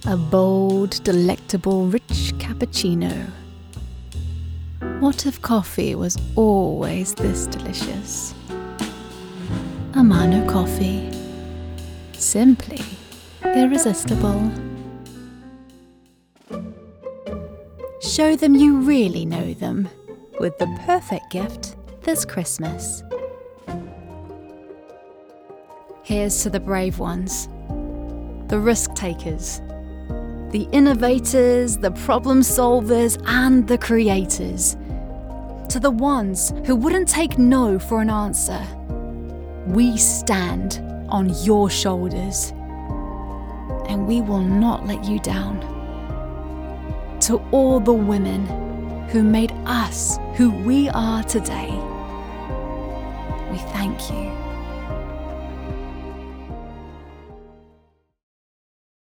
A bold, delectable, rich cappuccino. What if coffee was always this delicious? Amano Coffee. Simply irresistible. Show them you really know them with the perfect gift this Christmas. Here's to the brave ones, the risk takers, the innovators, the problem solvers, and the creators. To the ones who wouldn't take no for an answer. We stand on your shoulders, and we will not let you down. To all the women who made us who we are today, we thank you.